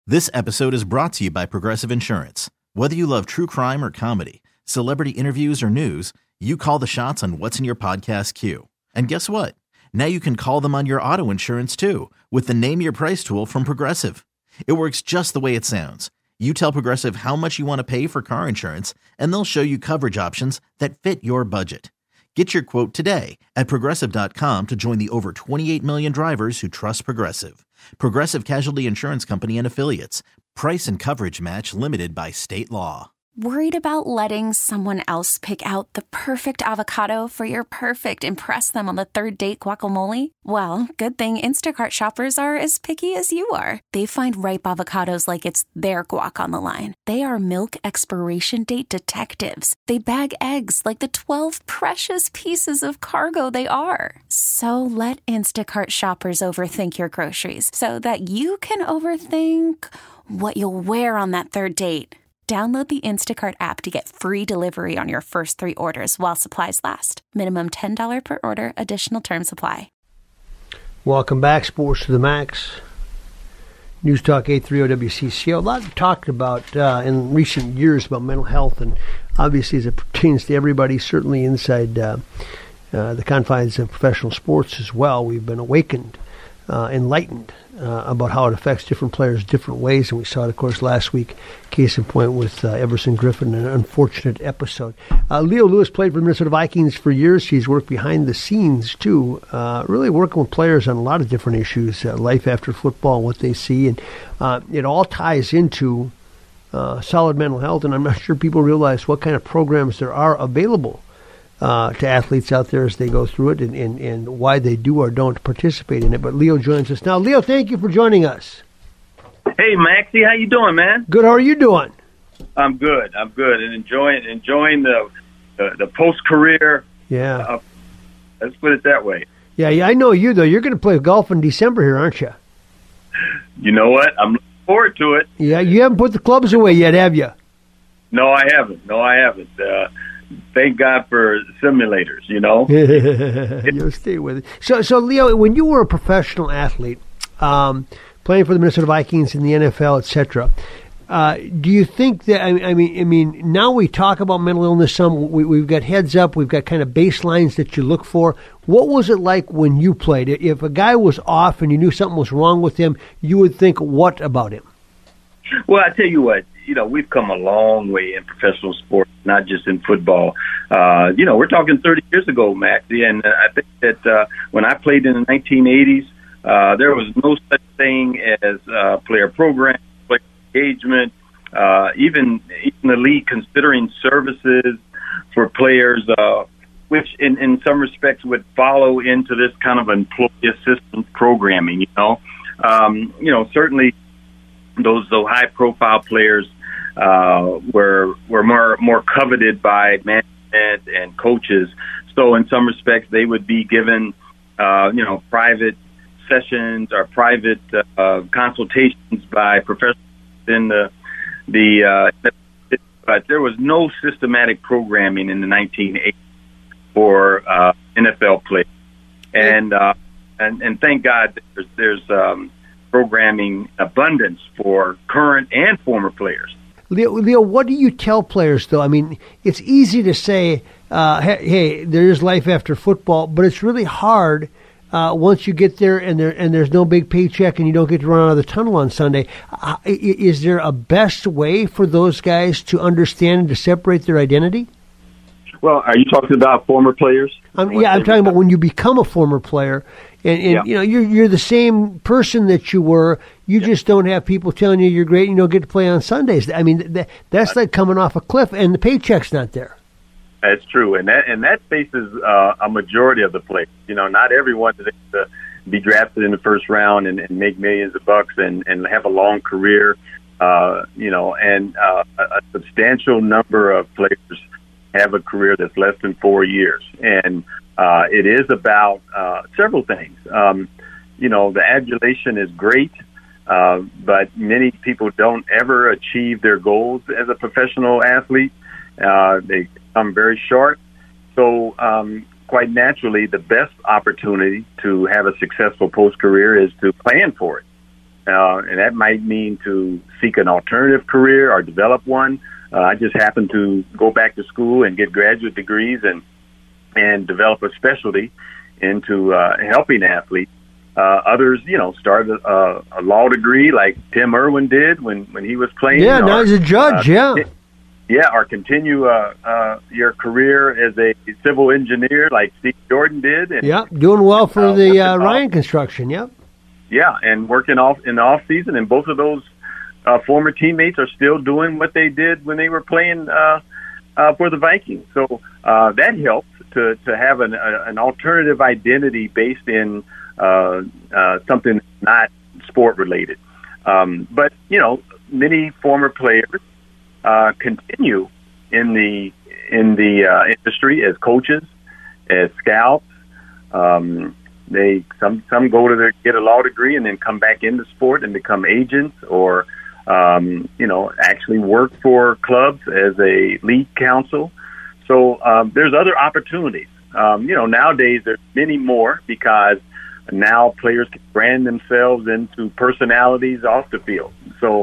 This episode is brought to you by Progressive Insurance. Whether you love true crime or comedy, celebrity interviews or news, you call the shots on what's in your podcast queue. And guess what? Now you can call them on your auto insurance too with the Name Your Price tool from Progressive. It works just the way it sounds. You tell Progressive how much you want to pay for car insurance, and they'll show you coverage options that fit your budget. Get your quote today at Progressive.com to join the over 28 million drivers who trust Progressive. Progressive Casualty Insurance Company and Affiliates. Price and coverage match limited by state law. Worried about letting someone else pick out the perfect avocado for your perfect impress them on the third date guacamole? Well, good thing Instacart shoppers are as picky as you are. They find ripe avocados like it's their guac on the line. They are milk expiration date detectives. They bag eggs like the 12 precious pieces of cargo they are. So let Instacart shoppers overthink your groceries so that you can overthink what you'll wear on that third date. Download the Instacart app to get free delivery on your first 3 orders while supplies last. Minimum $10 per order. Additional terms apply. Welcome back, Sports to the Max. News Talk 830 WCCO. A lot talked about in recent years about mental health, and obviously as it pertains to everybody, certainly inside the confines of professional sports as well. We've been awakened, enlightened about how it affects different players different ways, and we saw it, of course, last week. Case in point with Everson Griffin, an unfortunate episode. Leo Lewis played for the Minnesota Vikings for years. He's worked behind the scenes, too, really working with players on a lot of different issues, life after football and what they see, and it all ties into solid mental health, and I'm not sure people realize what kind of programs there are available to athletes out there as they go through it, and why they do or don't participate in it. But Leo joins us now. Leo, thank you for joining us. Hey, Maxie, how you doing, man? Good. How are you doing? I'm good, and enjoying the post-career. Yeah. Let's put it that way. Yeah, I know you, though. You're going to play golf in December here, aren't you? You know what? I'm looking forward to it. Yeah, you haven't put the clubs away yet, have you? No, I haven't. Thank God for simulators, you know. You'll stay with it. So, Leo, when you were a professional athlete, playing for the Minnesota Vikings in the NFL, etc., do you think that? I mean, now we talk about mental illness. We've got heads up. We've got kind of baselines that you look for. What was it like when you played? If a guy was off and you knew something was wrong with him, you would think what about him? Well, I tell you what. We've come a long way in professional sports, not just in football. We're talking 30 years ago, Maxie, and I think that when I played in the 1980s, there was no such thing as player program, player engagement, even the league considering services for players, which in some respects would follow into this kind of employee assistance programming. Certainly those high-profile players were more coveted by management and coaches. So in some respects, they would be given, private sessions or private consultations by professionals in but there was no systematic programming in the 1980s for NFL players, and thank God there's programming abundance for current and former players. Leo, what do you tell players, though? I mean, it's easy to say, hey, there is life after football, but it's really hard once you get there and there's no big paycheck and you don't get to run out of the tunnel on Sunday. Is there a best way for those guys to understand and to separate their identity? Well, are you talking about former players? I'm talking about when you become a former player. And you're the same person that you were. You just don't have people telling you you're great and you don't get to play on Sundays. I mean, that's like coming off a cliff and the paycheck's not there. That's true, and that faces a majority of the players. Not everyone is able to be drafted in the first round and make millions of bucks and have a long career. A substantial number of players have a career that's less than 4 years, and it is about several things. The adulation is great, but many people don't ever achieve their goals as a professional athlete. They come very short. So quite naturally, the best opportunity to have a successful post-career is to plan for it. and that might mean to seek an alternative career or develop one. I just happened to go back to school and get graduate degrees and develop a specialty into helping athletes. Others, started a law degree like Tim Irwin did when he was playing. Yeah, now he's a judge, or continue your career as a civil engineer like Steve Jordan did. And, doing well for the Ryan Construction, Yeah, and working in the off season, and both of those former teammates are still doing what they did when they were playing for the Vikings. So that helps to have an alternative identity based in something not sport related. But many former players continue in the industry as coaches, as scouts. They some go to get a law degree and then come back into sport and become agents, or actually work for clubs as a league counsel. So there's other opportunities. Nowadays there's many more because now players can brand themselves into personalities off the field. So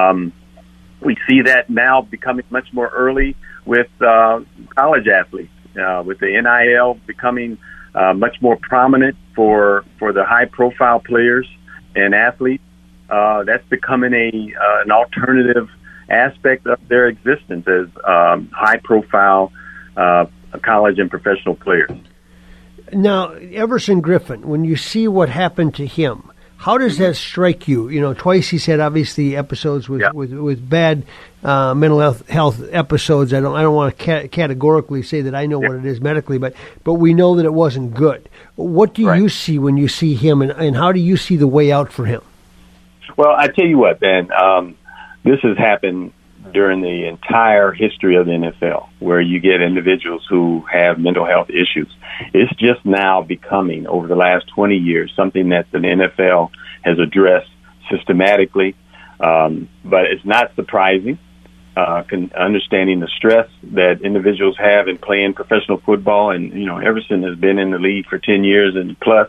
we see that now becoming much more early with college athletes, with the NIL becoming much more prominent for the high-profile players and athletes. That's becoming an alternative aspect of their existence as high-profile college and professional players. Now, Everson Griffen, when you see what happened to him, how does that strike you? Twice he said obviously episodes with bad mental health episodes. I don't want to categorically say that I know what it is medically, but we know that it wasn't good. What do you see when you see him, and how do you see the way out for him? Well, I tell you what, Ben, this has happened during the entire history of the NFL, where you get individuals who have mental health issues. It's just now becoming, over the last 20 years, something that the NFL has addressed systematically. But it's not surprising, understanding the stress that individuals have in playing professional football. And, Everson has been in the league for 10 years and plus.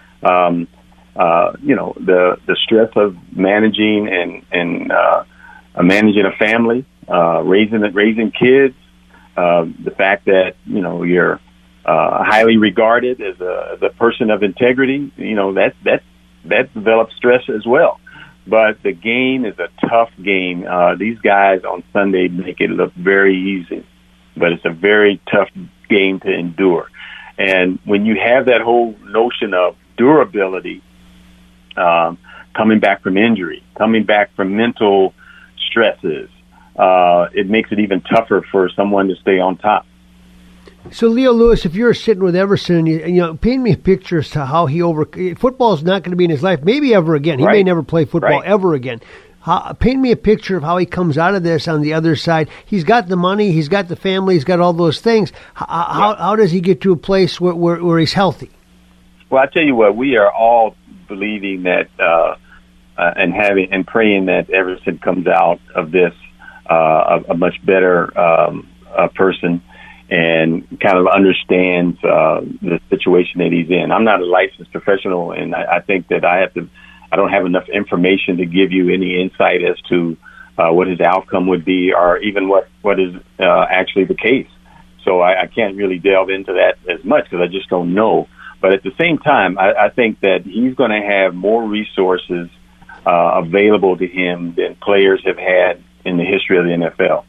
The stress of managing and managing a family, raising kids, the fact that you're highly regarded as a person of integrity, that develops stress as well. But the game is a tough game. These guys on Sunday make it look very easy, but it's a very tough game to endure. And when you have that whole notion of durability, coming back from injury, coming back from mental stresses, it makes it even tougher for someone to stay on top. So, Leo Lewis, if you're sitting with Everson, and paint me a picture as to how football is not going to be in his life, maybe ever again. He may never play football ever again. Paint me a picture of how he comes out of this on the other side. He's got the money, he's got the family, he's got all those things. How does he get to a place where he's healthy? Well, I tell you what, we are all believing that and praying that Everson comes out of this a much better person and kind of understands the situation that he's in. I'm not a licensed professional, and I think that I don't have enough information to give you any insight as to what his outcome would be, or even what is actually the case. So I can't really delve into that as much because I just don't know. But at the same time, I think that he's going to have more resources available to him than players have had in the history of the NFL.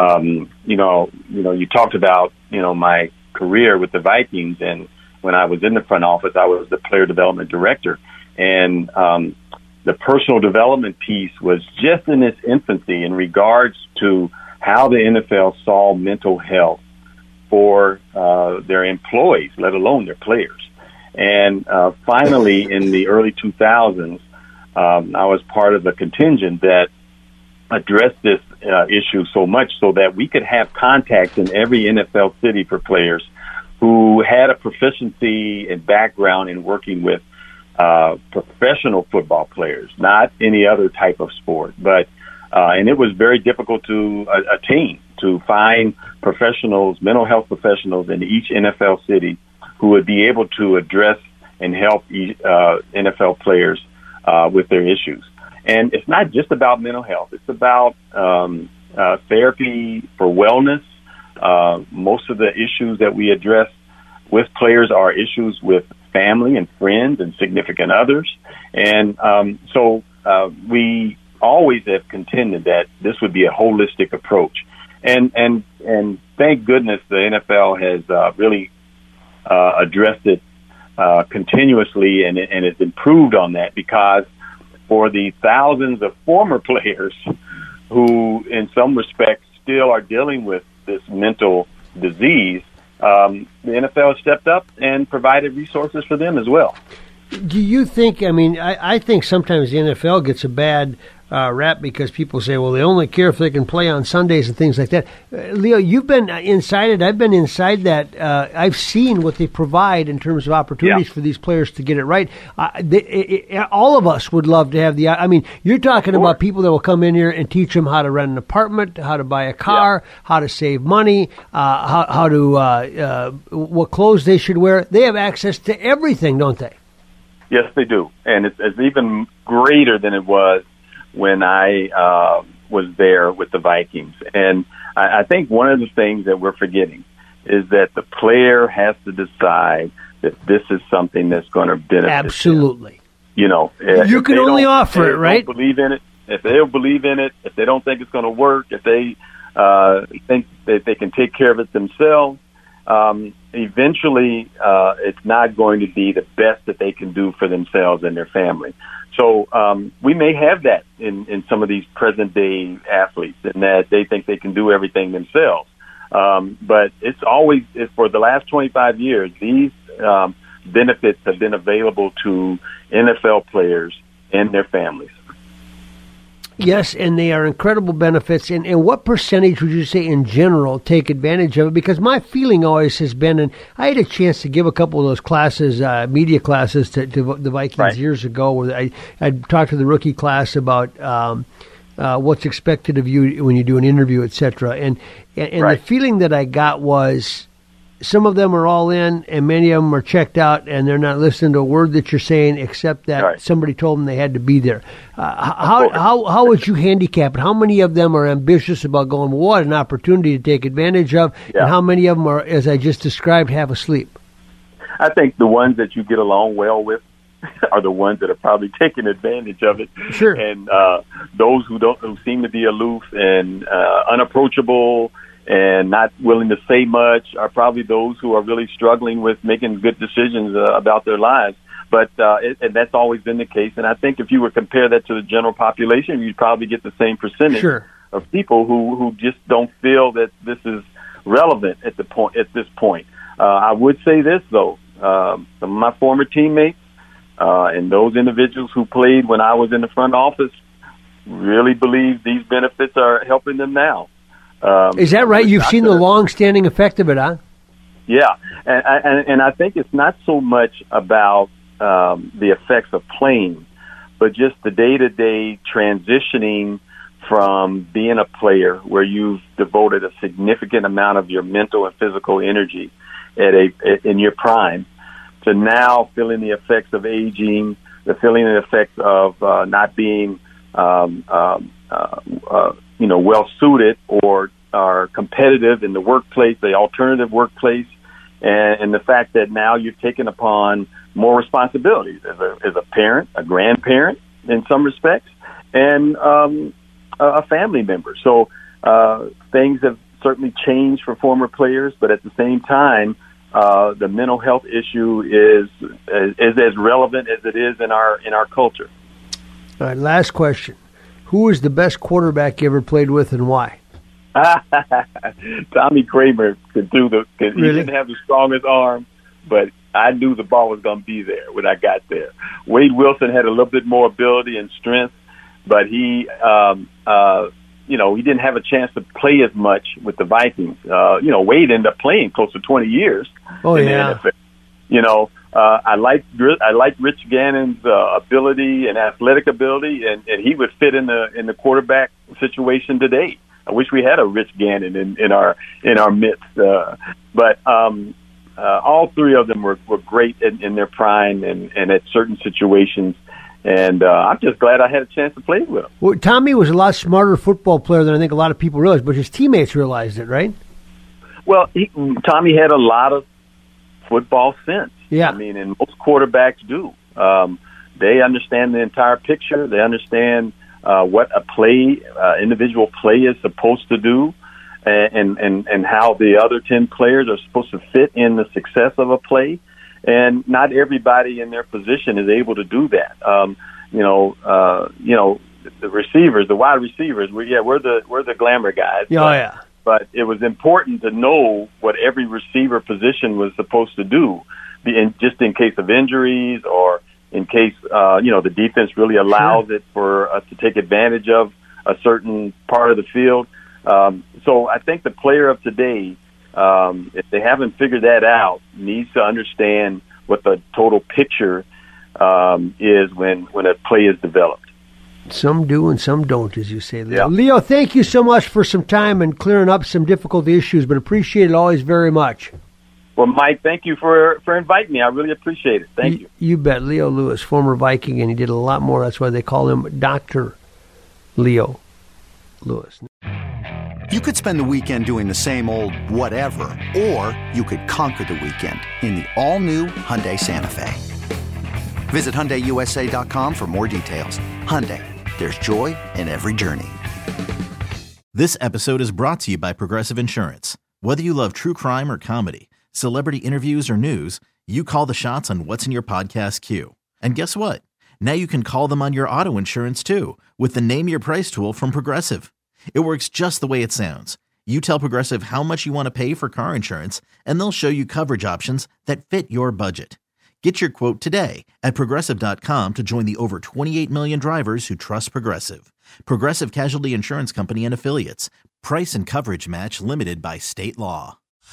You talked about, my career with the Vikings, and when I was in the front office, I was the player development director. And the personal development piece was just in its infancy in regards to how the NFL saw mental health for their employees, let alone their players. And finally, in the early 2000s, I was part of a contingent that addressed this issue so much so that we could have contacts in every NFL city for players who had a proficiency and background in working with professional football players, not any other type of sport. But and it was very difficult to attain, to find professionals, mental health professionals in each NFL city who would be able to address and help NFL players with their issues. And it's not just about mental health. It's about therapy for wellness. Most of the issues that we address with players are issues with family and friends and significant others. And so we always have contended that this would be a holistic approach. And thank goodness the NFL has really addressed it continuously, and it's improved on that, because for the thousands of former players who in some respects still are dealing with this mental disease, the NFL has stepped up and provided resources for them as well. Do you think, I think sometimes the NFL gets a bad rap because people say, well, they only care if they can play on Sundays and things like that. Leo, you've been inside it. I've been inside that. I've seen what they provide in terms of opportunities for these players to get it right. All of us would love to have you're talking about people that will come in here and teach them how to rent an apartment, how to buy a car, how to save money, how to what clothes they should wear. They have access to everything, don't they? Yes, they do. And it's even greater than it was when I was there with the Vikings. And I think one of the things that we're forgetting is that the player has to decide that this is something that's going to benefit Absolutely. them. You know, you can only offer it, right? Don't believe in it. If they don't believe in it, if they don't think it's going to work, if they think that they can take care of it themselves, eventually it's not going to be the best that they can do for themselves and their family. So we may have that in some of these present-day athletes, in that they think they can do everything themselves. But it's always, for the last 25 years, these benefits have been available to NFL players and their families. Yes, and they are incredible benefits. And what percentage would you say in general take advantage of it? Because my feeling always has been, and I had a chance to give a couple of those classes, media classes to the Vikings years ago, where I talked to the rookie class about what's expected of you when you do an interview, et cetera. And the feeling that I got was some of them are all in, and many of them are checked out, and they're not listening to a word that you're saying, except that somebody told them they had to be there. How would you handicap it? How many of them are ambitious about going, well, what an opportunity to take advantage of, and how many of them are, as I just described, half asleep? I think the ones that you get along well with are the ones that are probably taking advantage of it. Sure. And those who seem to be aloof and unapproachable and not willing to say much are probably those who are really struggling with making good decisions about their lives. But and that's always been the case. And I think if you were to compare that to the general population, you'd probably get the same percentage of people who just don't feel that this is relevant at this point. I would say this, though. Some of my former teammates and those individuals who played when I was in the front office really believe these benefits are helping them now. Is that right? You've seen the long-standing effect of it, huh? Yeah, and I think it's not so much about the effects of playing, but just the day-to-day transitioning from being a player where you've devoted a significant amount of your mental and physical energy in your prime, to now feeling the effects of aging, feeling the effects of not being well-suited or are competitive in the workplace, the alternative workplace, and the fact that now you've taken upon more responsibilities as a parent, a grandparent in some respects, and a family member. So things have certainly changed for former players, but at the same time, the mental health issue is as relevant as it is in our culture. All right, last question. Who is the best quarterback you ever played with, and why? Tommy Kramer could do he didn't have the strongest arm, but I knew the ball was going to be there when I got there. Wade Wilson had a little bit more ability and strength, but he didn't have a chance to play as much with the Vikings. Wade ended up playing close to 20 years in the NFL. I like Rich Gannon's ability and athletic ability, and he would fit in the quarterback situation today. I wish we had a Rich Gannon in our midst, but all three of them were great in their prime and at certain situations. And I'm just glad I had a chance to play with him. Well, Tommy was a lot smarter football player than I think a lot of people realize, but his teammates realized it, right? Well, Tommy had a lot of football sense. Yeah. I mean, and most quarterbacks do. They understand the entire picture. They understand what a individual play is supposed to do, and how the other 10 players are supposed to fit in the success of a play. And not everybody in their position is able to do that. The receivers, the wide receivers, we're the glamour guys. Oh, yeah. But it was important to know what every receiver position was supposed to do, just in case of injuries or in case the defense really allows it for us to take advantage of a certain part of the field. So I think the player of today, if they haven't figured that out, needs to understand what the total picture is when a play is developed. Some do and some don't, as you say, Leo. Yeah. Leo, thank you so much for some time and clearing up some difficult issues, but appreciate it always very much. Well, Mike, thank you for inviting me. I really appreciate it. Thank you. You bet. Leo Lewis, former Viking, and he did a lot more. That's why they call him Dr. Leo Lewis. You could spend the weekend doing the same old whatever, or you could conquer the weekend in the all-new Hyundai Santa Fe. Visit HyundaiUSA.com for more details. Hyundai, there's joy in every journey. This episode is brought to you by Progressive Insurance. Whether you love true crime or comedy, celebrity interviews or news, you call the shots on what's in your podcast queue. And guess what? Now you can call them on your auto insurance too with the Name Your Price tool from Progressive. It works just the way it sounds. You tell Progressive how much you want to pay for car insurance, and they'll show you coverage options that fit your budget. Get your quote today at Progressive.com to join the over 28 million drivers who trust Progressive. Progressive Casualty Insurance Company and Affiliates. Price and coverage match limited by state law.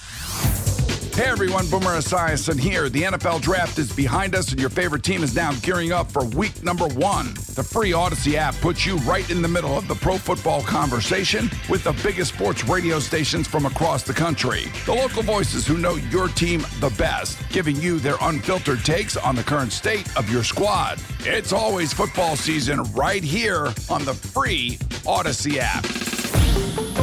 Hey everyone, Boomer Esiason here. The NFL Draft is behind us and your favorite team is now gearing up for week number 1. The free Odyssey app puts you right in the middle of the pro football conversation with the biggest sports radio stations from across the country. The local voices who know your team the best, giving you their unfiltered takes on the current state of your squad. It's always football season right here on the free Odyssey app.